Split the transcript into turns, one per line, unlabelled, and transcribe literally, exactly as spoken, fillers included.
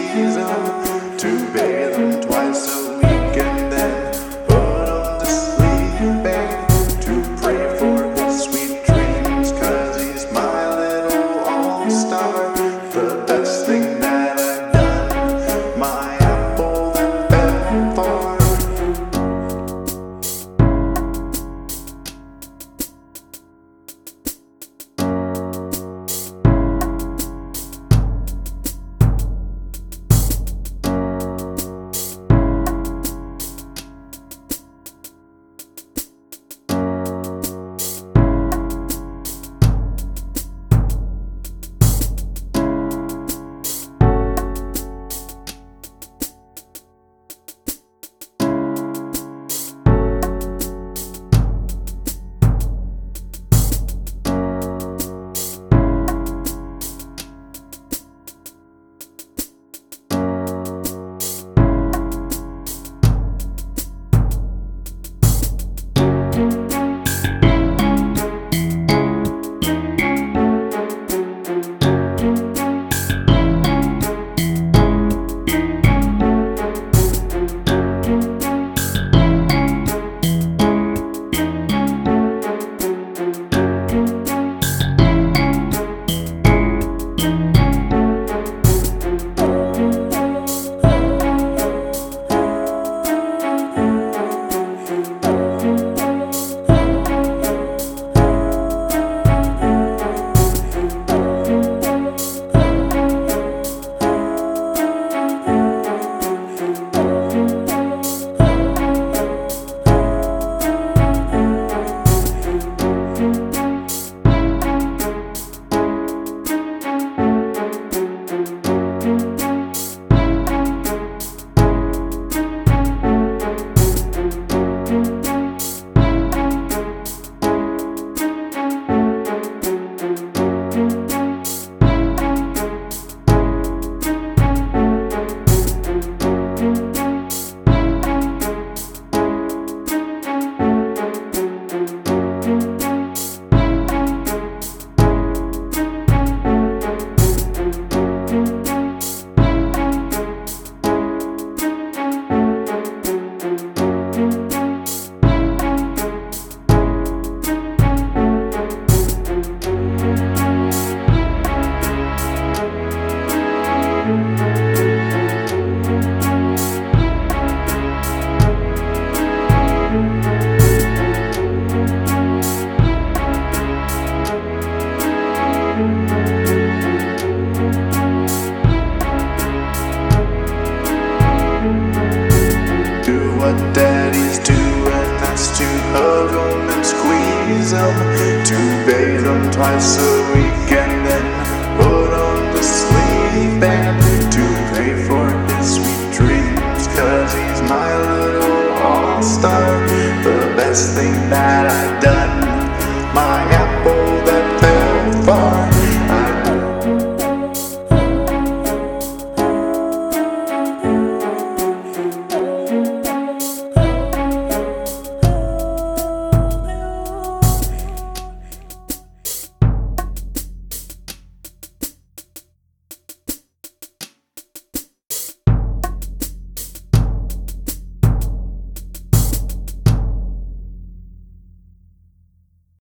squeeze them, to bathe them twice a week and then put them to sleep, to pray for his sweet dreams, cause he's my little all-star, the best thing that I've done, my apple that fell far. What daddies do, and that's to hug them and squeeze them, to bathe them twice a week